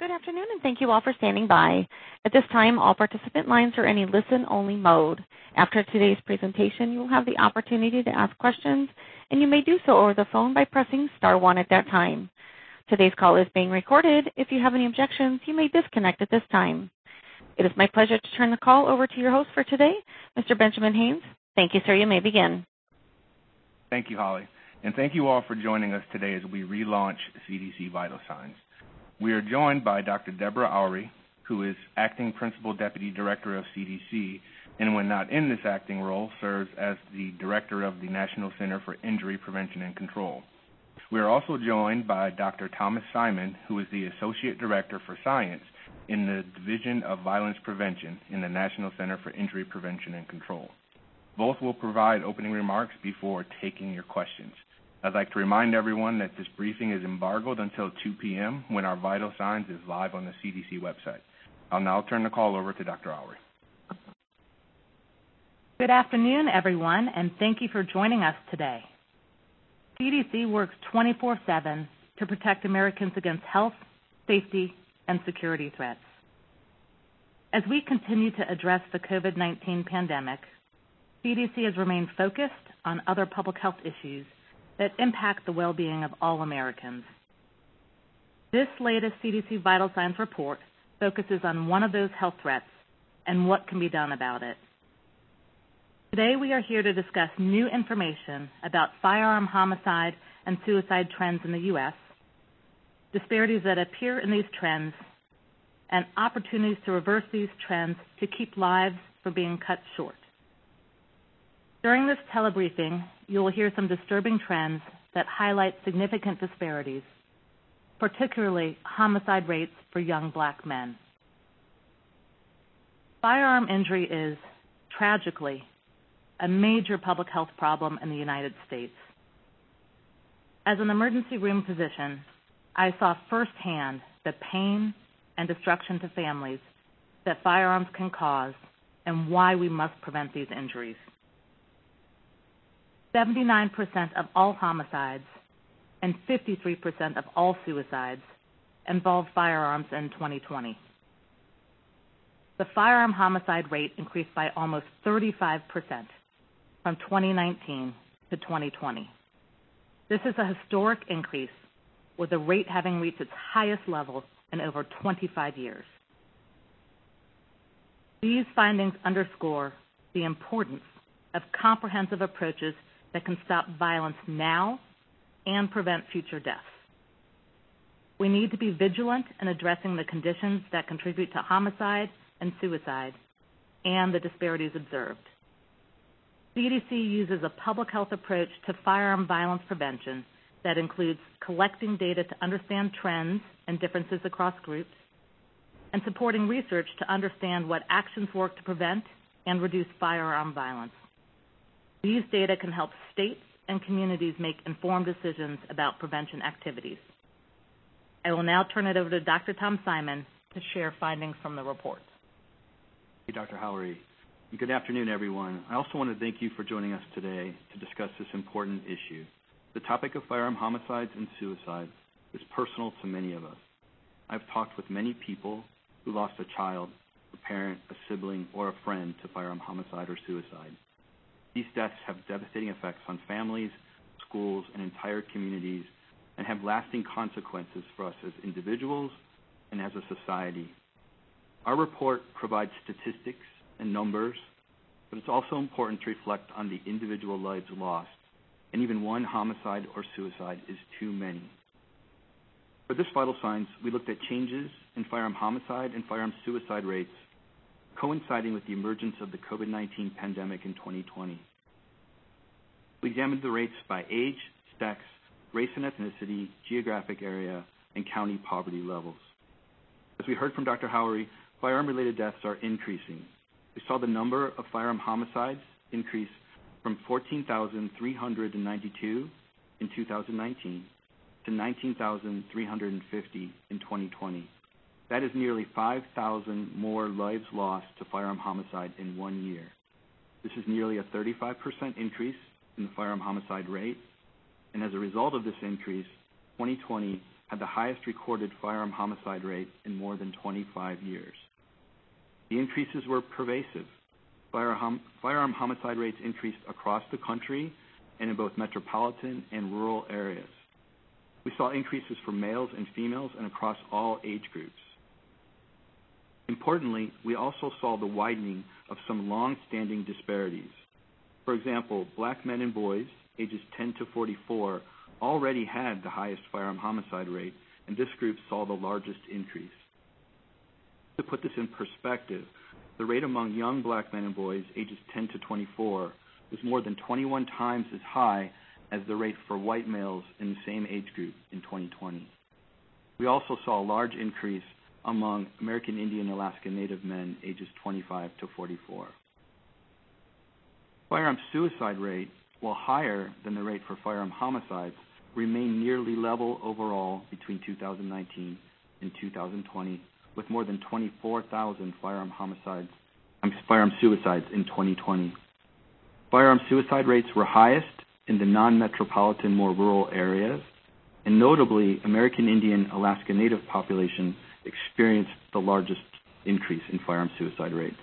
Good afternoon, and thank you all for standing by. At this time, all participant lines are in a listen-only mode. After today's presentation, you will have the opportunity to ask questions, and you may do so over the phone by pressing star one at that time. Today's call is being recorded. If you have any objections, you may disconnect at this time. It is my pleasure to turn the call over to your host for today, Mr. Benjamin Haynes. Thank you, sir. You may begin. Thank you, Holly, and thank you all for joining us today as we relaunch CDC Vital Signs. We are joined by Dr. Deborah Oury, who is Acting Principal Deputy Director of CDC, and when not in this acting role, serves as the Director of the National Center for Injury Prevention and Control. We are also joined by Dr. Thomas Simon, who is the Associate Director for Science in the Division of Violence Prevention in the National Center for Injury Prevention and Control. Both will provide opening remarks before taking your questions. I'd like to remind everyone that this briefing is embargoed until 2 p.m. when our Vital Signs is live on the CDC website. I'll now turn the call over to Dr. Oury. Good afternoon, everyone, and thank you for joining us today. CDC works 24/7 to protect Americans against health, safety, and security threats. As we continue to address the COVID-19 pandemic, CDC has remained focused on other public health issues that impact the well-being of all Americans. This latest CDC Vital Signs report focuses on one of those health threats and what can be done about it. Today we are here to discuss new information about firearm homicide and suicide trends in the U.S., disparities that appear in these trends, and opportunities to reverse these trends to keep lives from being cut short. During this telebriefing, you will hear some disturbing trends that highlight significant disparities, particularly homicide rates for young black men. Firearm injury is, tragically, a major public health problem in the United States. As an emergency room physician, I saw firsthand the pain and destruction to families that firearms can cause and why we must prevent these injuries. 79% of all homicides and 53% of all suicides involved firearms in 2020. The firearm homicide rate increased by almost 35% from 2019 to 2020. This is a historic increase, with the rate having reached its highest level in over 25 years. These findings underscore the importance of comprehensive approaches that can stop violence now and prevent future deaths. We need to be vigilant in addressing the conditions that contribute to homicide and suicide and the disparities observed. CDC uses a public health approach to firearm violence prevention that includes collecting data to understand trends and differences across groups, and supporting research to understand what actions work to prevent and reduce firearm violence. These data can help states and communities make informed decisions about prevention activities. I will now turn it over to Dr. Tom Simon to share findings from the report. Hey, Dr. Oury. Good afternoon, everyone. I also want to thank you for joining us today to discuss this important issue. The topic of firearm homicides and suicide is personal to many of us. I've talked with many people who lost a child, a parent, a sibling, or a friend to firearm homicide or suicide. These deaths have devastating effects on families, schools, and entire communities, and have lasting consequences for us as individuals and as a society. Our report provides statistics and numbers, but it's also important to reflect on the individual lives lost, and even one homicide or suicide is too many. For this Vital Signs, we looked at changes in firearm homicide and firearm suicide rates coinciding with the emergence of the COVID-19 pandemic in 2020. We examined the rates by age, sex, race and ethnicity, geographic area, and county poverty levels. As we heard from Dr. Oury, firearm-related deaths are increasing. We saw the number of firearm homicides increase from 14,392 in 2019 to 19,350 in 2020. That is nearly 5,000 more lives lost to firearm homicide in 1 year. This is nearly a 35% increase in the firearm homicide rate, and as a result of this increase, 2020 had the highest recorded firearm homicide rate in more than 25 years. The increases were pervasive. Firearm homicide rates increased across the country and in both metropolitan and rural areas. We saw increases for males and females and across all age groups. Importantly, we also saw the widening of some long-standing disparities. For example, black men and boys, ages 10 to 44, already had the highest firearm homicide rate, and this group saw the largest increase. To put this in perspective, the rate among young black men and boys, ages 10 to 24, was more than 21 times as high as the rate for white males in the same age group in 2020. We also saw a large increase among American Indian and Alaska Native men ages 25 to 44. Firearm suicide rate, while higher than the rate for firearm homicides, remained nearly level overall between 2019 and 2020, with more than 24,000 firearm suicides in 2020. Firearm suicide rates were highest in the non-metropolitan, more rural areas, and notably, American Indian Alaska Native population experienced the largest increase in firearm suicide rates.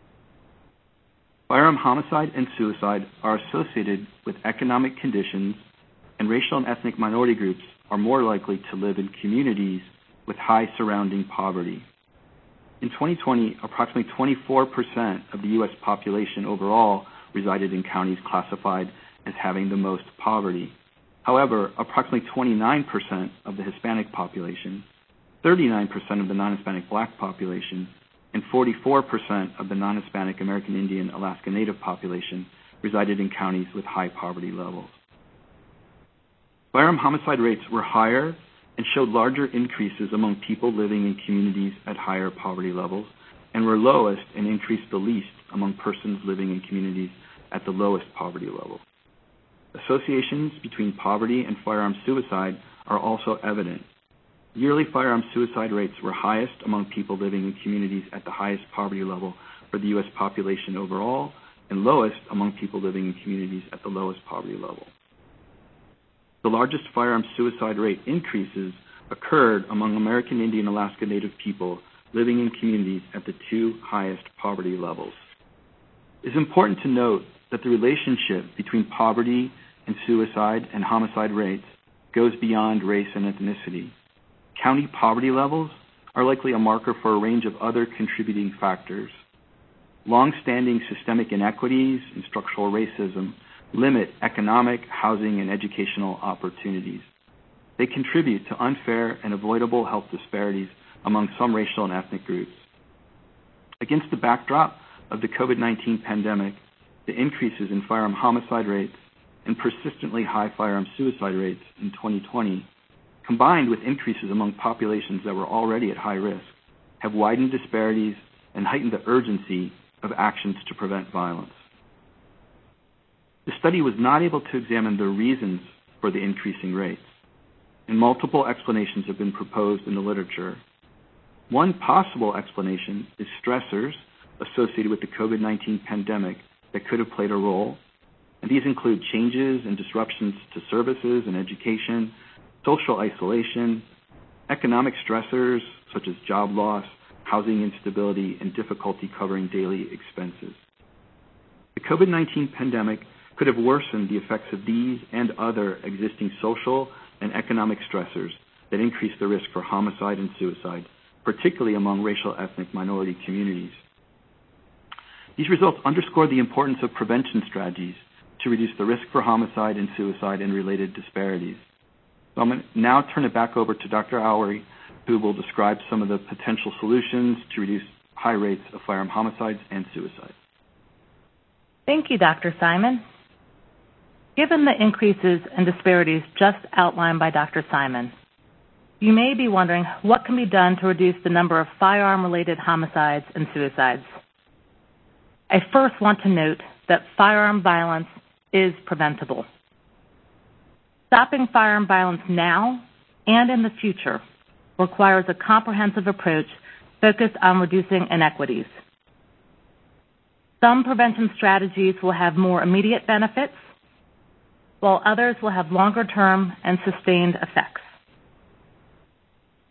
Firearm homicide and suicide are associated with economic conditions, and racial and ethnic minority groups are more likely to live in communities with high surrounding poverty. In 2020, approximately 24% of the U.S. population overall resided in counties classified as having the most poverty. However, approximately 29% of the Hispanic population, 39% of the non-Hispanic Black population, and 44% of the non-Hispanic American Indian Alaska Native population resided in counties with high poverty levels. Firearm homicide rates were higher and showed larger increases among people living in communities at higher poverty levels, and were lowest and increased the least among persons living in communities at the lowest poverty level. Associations between poverty and firearm suicide are also evident. Yearly firearm suicide rates were highest among people living in communities at the highest poverty level for the U.S. population overall, and lowest among people living in communities at the lowest poverty level. The largest firearm suicide rate increases occurred among American Indian Alaska Native people living in communities at the two highest poverty levels. It is important to note that the relationship between poverty and suicide and homicide rates goes beyond race and ethnicity. County poverty levels are likely a marker for a range of other contributing factors. Long-standing systemic inequities and structural racism limit economic, housing, and educational opportunities. They contribute to unfair and avoidable health disparities among some racial and ethnic groups. Against the backdrop of the COVID-19 pandemic, the increases in firearm homicide rates and persistently high firearm suicide rates in 2020, combined with increases among populations that were already at high risk, have widened disparities and heightened the urgency of actions to prevent violence. The study was not able to examine the reasons for the increasing rates, and multiple explanations have been proposed in the literature. One possible explanation is stressors associated with the COVID-19 pandemic that could have played a role, and these include changes and disruptions to services and education, social isolation, economic stressors such as job loss, housing instability, and difficulty covering daily expenses. The COVID-19 pandemic could have worsened the effects of these and other existing social and economic stressors that increase the risk for homicide and suicide, particularly among racial ethnic minority communities. These results underscore the importance of prevention strategies to reduce the risk for homicide and suicide and related disparities. So I'm going to now turn it back over to Dr. Oury, who will describe some of the potential solutions to reduce high rates of firearm homicides and suicide. Thank you, Dr. Simon. Given the increases and disparities just outlined by Dr. Simon, you may be wondering what can be done to reduce the number of firearm-related homicides and suicides. I first want to note that firearm violence is preventable. Stopping firearm violence now and in the future requires a comprehensive approach focused on reducing inequities. Some prevention strategies will have more immediate benefits, while others will have longer-term and sustained effects.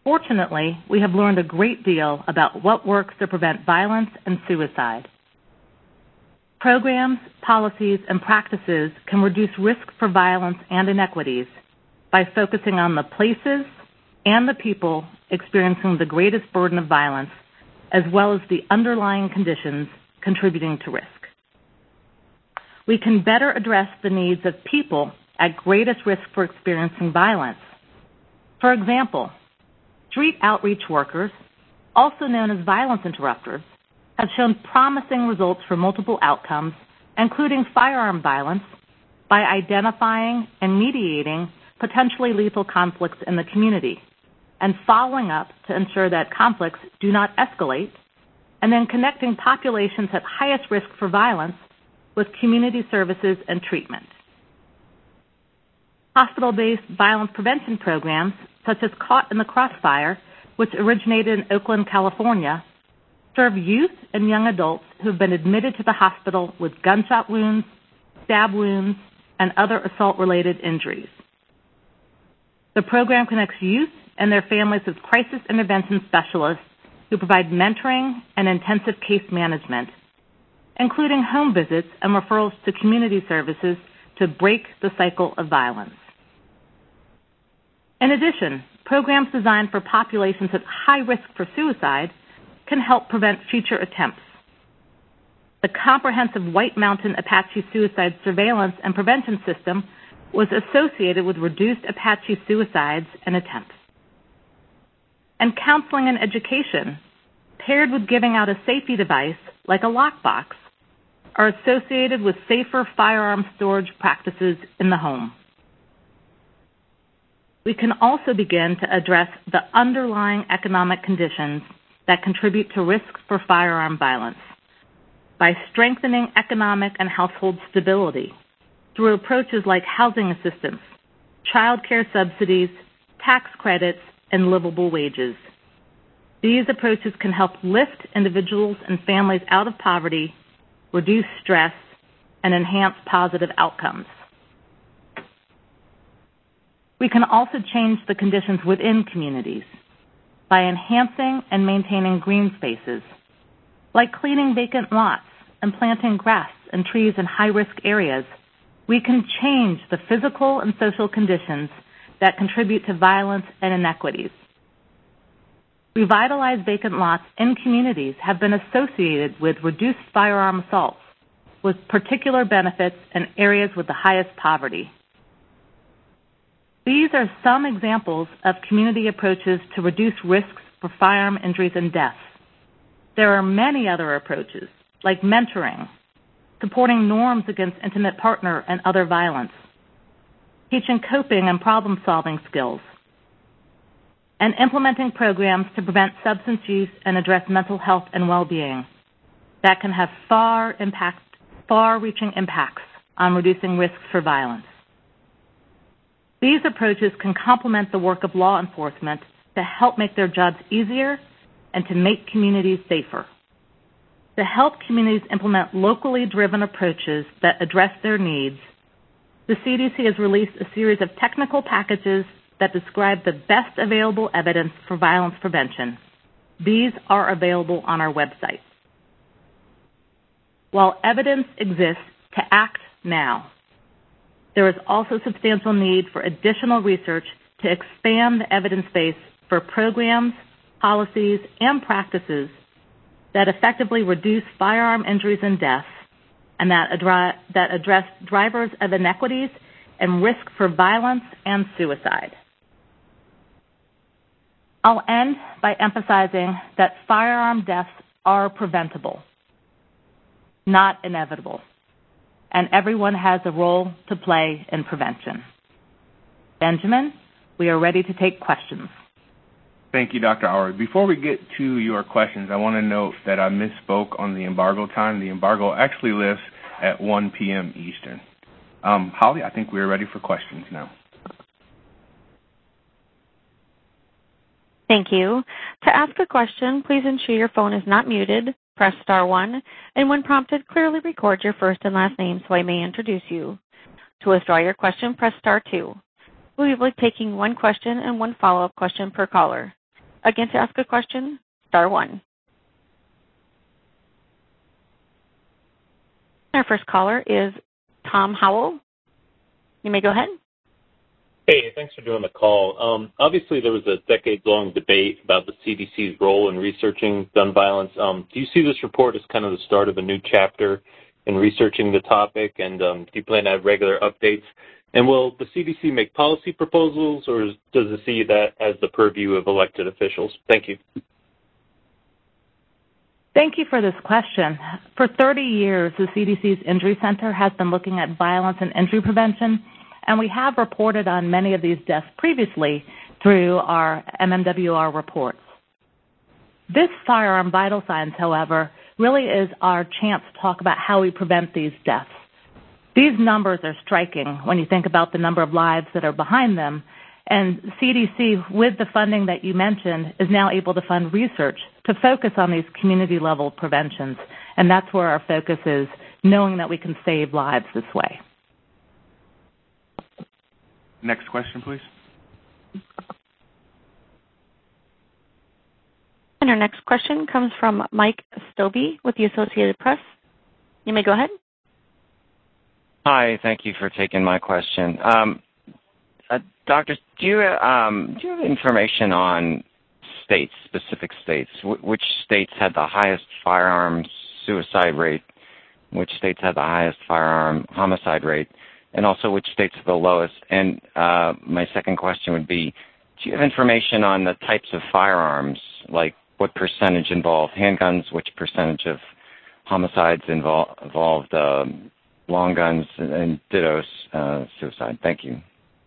Fortunately, we have learned a great deal about what works to prevent violence and suicide. Programs, policies, and practices can reduce risk for violence and inequities by focusing on the places and the people experiencing the greatest burden of violence, as well as the underlying conditions contributing to risk. We can better address the needs of people at greatest risk for experiencing violence. For example, street outreach workers, also known as violence interrupters, have shown promising results for multiple outcomes, including firearm violence, by identifying and mediating potentially lethal conflicts in the community and following up to ensure that conflicts do not escalate, and then connecting populations at highest risk for violence with community services and treatment. Hospital-based violence prevention programs, such as Caught in the Crossfire, which originated in Oakland, California, serve youth and young adults who have been admitted to the hospital with gunshot wounds, stab wounds, and other assault-related injuries. The program connects youth and their families with crisis intervention specialists who provide mentoring and intensive case management, including home visits and referrals to community services to break the cycle of violence. In addition, programs designed for populations at high risk for suicide can help prevent future attempts. The comprehensive White Mountain Apache suicide surveillance and prevention system was associated with reduced Apache suicides and attempts. And counseling and education, paired with giving out a safety device like a lockbox, are associated with safer firearm storage practices in the home. We can also begin to address the underlying economic conditions that contribute to risk for firearm violence by strengthening economic and household stability through approaches like housing assistance, child care subsidies, tax credits, and livable wages. These approaches can help lift individuals and families out of poverty, reduce stress, and enhance positive outcomes. We can also change the conditions within communities by enhancing and maintaining green spaces, like cleaning vacant lots and planting grass and trees in high-risk areas. We can change the physical and social conditions that contribute to violence and inequities. Revitalized vacant lots in communities have been associated with reduced firearm assaults, with particular benefits in areas with the highest poverty. These are some examples of community approaches to reduce risks for firearm injuries and deaths. There are many other approaches, like mentoring, supporting norms against intimate partner and other violence, teaching coping and problem-solving skills, and implementing programs to prevent substance use and address mental health and well-being that can have far-reaching impacts on reducing risks for violence. These approaches can complement the work of law enforcement to help make their jobs easier and to make communities safer. To help communities implement locally driven approaches that address their needs, the CDC has released a series of technical packages that describe the best available evidence for violence prevention. These are available on our website. While evidence exists to act now, there is also substantial need for additional research to expand the evidence base for programs, policies, and practices that effectively reduce firearm injuries and deaths and that address drivers of inequities and risk for violence and suicide. I'll end by emphasizing that firearm deaths are preventable, not inevitable, and everyone has a role to play in prevention. Benjamin, we are ready to take questions. Thank you, Dr. Aury. Before we get to your questions, I want to note that I misspoke on the embargo time. The embargo actually lifts at 1 p.m. Eastern. Holly, I think we're ready for questions now. Thank you. To ask a question, please ensure your phone is not muted. Press star 1, and when prompted, clearly record your first and last name so I may introduce you. To withdraw your question, press star 2. We will be taking one question and one follow-up question per caller. Again, to ask a question, star 1. Our first caller is Tom Howell. You may go ahead. Hey, thanks for doing the call. Obviously, there was a decades-long debate about the CDC's role in researching gun violence. Do you see this report as kind of the start of a new chapter in researching the topic, and do you plan to have regular updates? And will the CDC make policy proposals, or does it see that as the purview of elected officials? Thank you. Thank you for this question. For 30 years, the CDC's Injury Center has been looking at violence and injury prevention, and we have reported on many of these deaths previously through our MMWR reports. This firearm vital signs, however, really is our chance to talk about how we prevent these deaths. These numbers are striking when you think about the number of lives that are behind them, and CDC, with the funding that you mentioned, is now able to fund research to focus on these community-level preventions, and that's where our focus is, knowing that we can save lives this way. Next question, please. And our next question comes from Mike Stobbe with the Associated Press. You may go ahead. Hi, thank you for taking my question. Doctor, do you have information on states, specific states? Which states had the highest firearm suicide rate? Which states had the highest firearm homicide rate? And also, which states are the lowest? And my second question would be, do you have information on the types of firearms, like what percentage involved handguns, which percentage of homicides involved long guns, and ditto suicide? Thank you.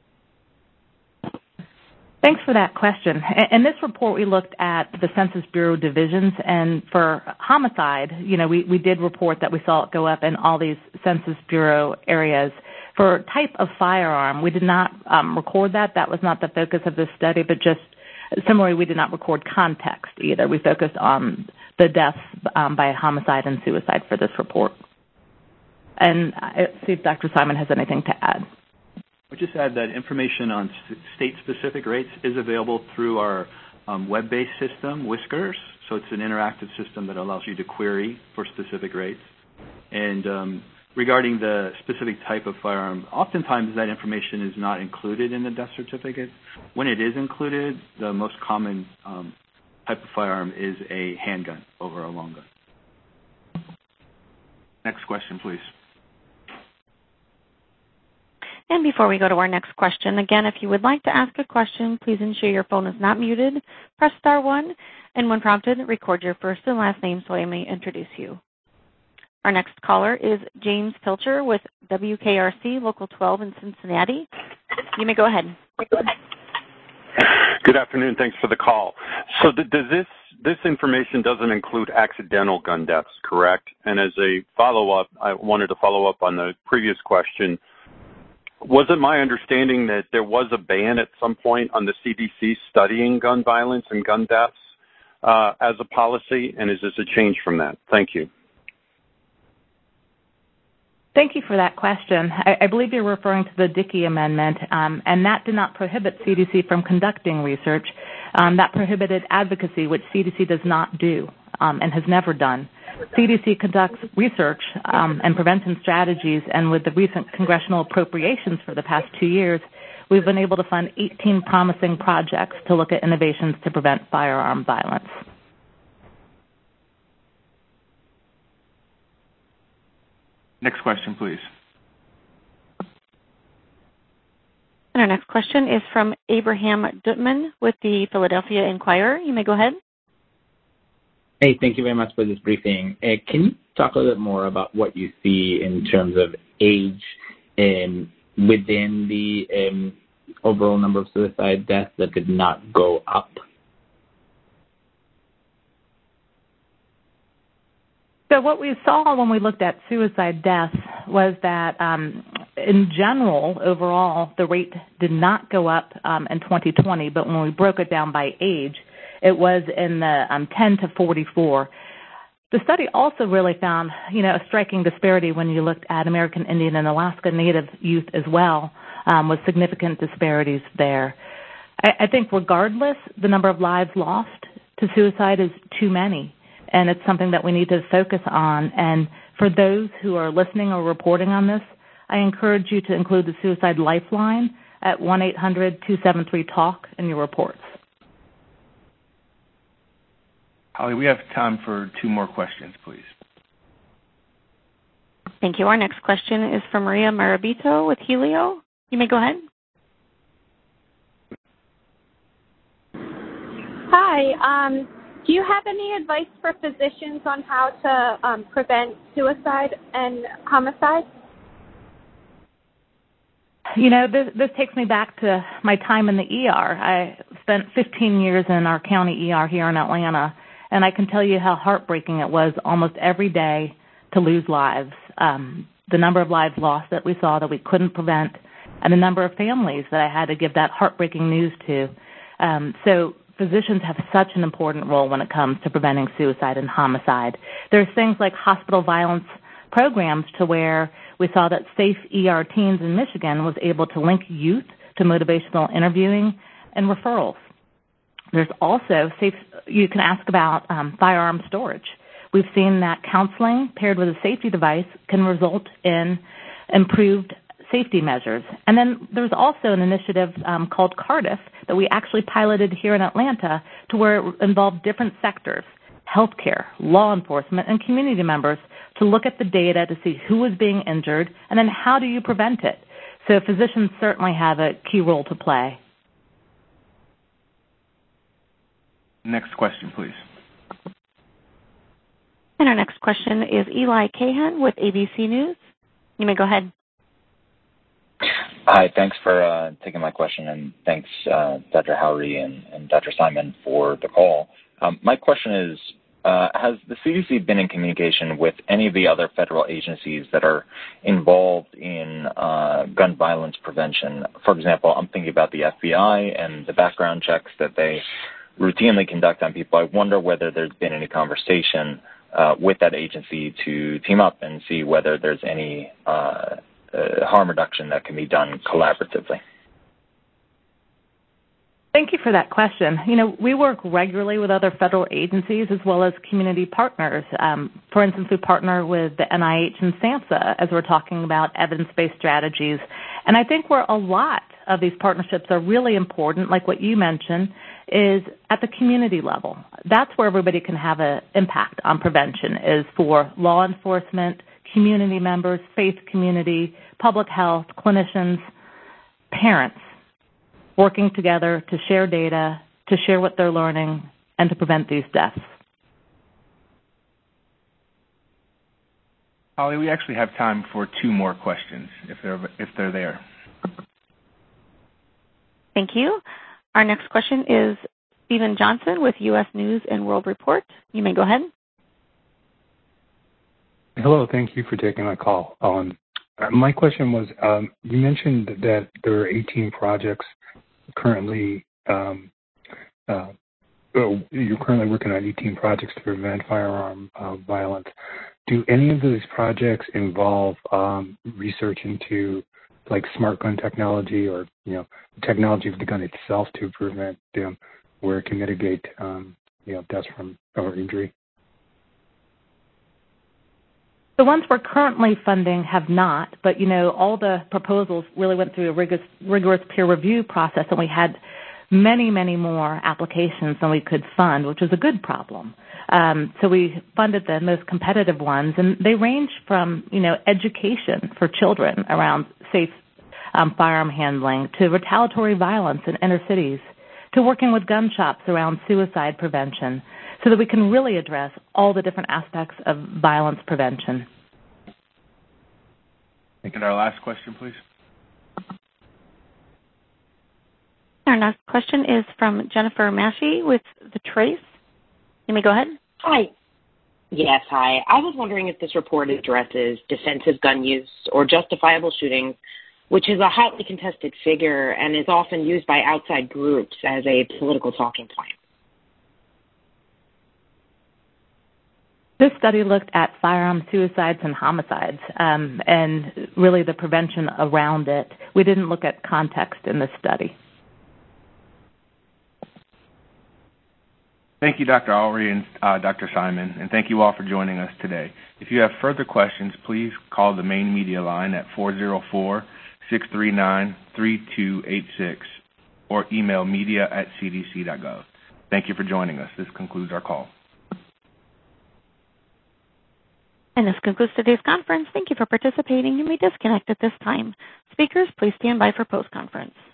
Thanks for that question. In this report, we looked at the Census Bureau divisions, and for homicide, we did report that we saw it go up in all these Census Bureau areas. For type of firearm, we did not record that. That was not the focus of this study, but just similarly, we did not record context either. We focused on the deaths by homicide and suicide for this report. And I'll see if Dr. Simon has anything to add. I would just add that information on state-specific rates is available through our web-based system, Whiskers. So it's an interactive system that allows you to query for specific rates. And regarding the specific type of firearm, oftentimes that information is not included in the death certificate. When it is included, the most common type of firearm is a handgun over a long gun. Next question, please. And before we go to our next question, again, if you would like to ask a question, please ensure your phone is not muted. Press star 1, and when prompted, record your first and last name so I may introduce you. Our next caller is James Pilcher with WKRC Local 12 in Cincinnati. You may go ahead. Good afternoon. Thanks for the call. So does this information doesn't include accidental gun deaths, correct? And as a follow-up, I wanted to follow up on the previous question. Was it my understanding that there was a ban at some point on the CDC studying gun violence and gun deaths as a policy, and is this a change from that? Thank you. Thank you for that question. I believe you're referring to the Dickey Amendment, and that did not prohibit CDC from conducting research. That prohibited advocacy, which CDC does not do and has never done. CDC conducts research and prevention strategies, and with the recent congressional appropriations for the past 2 years, we've been able to fund 18 promising projects to look at innovations to prevent firearm violence. Next question, please. And our next question is from Abraham Duttman with the Philadelphia Inquirer. You may go ahead. Hey, thank you very much for this briefing. Can you talk a little bit more about what you see in terms of age within the overall number of suicide deaths that did not go up? So what we saw when we looked at suicide deaths was that, in general, overall, the rate did not go up in 2020, but when we broke it down by age, it was in the 10 to 44. The study also really found, a striking disparity when you looked at American Indian and Alaska Native youth as well, with significant disparities there. I think regardless, the number of lives lost to suicide is too many, and it's something that we need to focus on. And for those who are listening or reporting on this, I encourage you to include the Suicide Lifeline at 1-800-273-TALK in your reports. Holly, we have time for 2 more questions, please. Thank you. Our next question is from Maria Marabito with Helio. You may go ahead. Hi. Do you have any advice for physicians on how to prevent suicide and homicide? You know, this takes me back to my time in the ER. I spent 15 years in our county ER here in Atlanta, and I can tell you how heartbreaking it was almost every day to lose lives. The number of lives lost that we saw that we couldn't prevent, and the number of families that I had to give that heartbreaking news to. So physicians have such an important role when it comes to preventing suicide and homicide. There's things like hospital violence programs to where we saw that Safe ER Teens in Michigan was able to link youth to motivational interviewing and referrals. There's also you can ask about firearm storage. We've seen that counseling paired with a safety device can result in improved safety measures. And then there's also an initiative called Cardiff that we actually piloted here in Atlanta to where it involved different sectors, healthcare, law enforcement, and community members to look at the data to see who was being injured and then how do you prevent it. So physicians certainly have a key role to play. Next question, please. And our next question is Eli Cahan with ABC News. You may go ahead. Hi, thanks for taking my question, and thanks, Dr. Howery and Dr. Simon, for the call. My question is, has the CDC been in communication with any of the other federal agencies that are involved in gun violence prevention? For example, I'm thinking about the FBI and the background checks that they routinely conduct on people. I wonder whether there's been any conversation with that agency to team up and see whether there's any harm reduction that can be done collaboratively. Thank you for that question. You know, we work regularly with other federal agencies as well as community partners. For instance, we partner with the NIH and SAMHSA as we're talking about evidence-based strategies. And I think where a lot of these partnerships are really important, like what you mentioned, is at the community level. That's where everybody can have an impact on prevention, is for law enforcement, community members, faith community, public health, clinicians, parents, working together to share data, to share what they're learning, and to prevent these deaths. Holly, we actually have time for 2 more questions, if they're there. Thank you. Our next question is Stephen Johnson with U.S. News and World Report. You may go ahead. Hello, thank you for taking my call. My question was, you mentioned that there are 18 projects currently, you're currently working on 18 projects to prevent firearm violence. Do any of those projects involve research into like smart gun technology or, technology of the gun itself to prevent them where it can mitigate, deaths from or injury? The ones we're currently funding have not, but, all the proposals really went through a rigorous peer review process, and we had many, many more applications than we could fund, which was a good problem. So we funded the most competitive ones, and they range from, education for children around safe firearm handling to retaliatory violence in inner cities to working with gun shops around suicide prevention so that we can really address all the different aspects of violence prevention. And our last question, please. Our next question is from Jennifer Massey with The Trace. You may go ahead. Hi. Yes, hi. I was wondering if this report addresses defensive gun use or justifiable shootings, which is a hotly contested figure and is often used by outside groups as a political talking point. This study looked at firearm suicides and homicides and really the prevention around it. We didn't look at context in this study. Thank you, Dr. Ulrey and Dr. Simon, and thank you all for joining us today. If you have further questions, please call the main media line at 404-639-3286 or email media@cdc.gov. Thank you for joining us. This concludes our call. And this concludes today's conference. Thank you for participating. You may disconnect at this time. Speakers, please stand by for post-conference.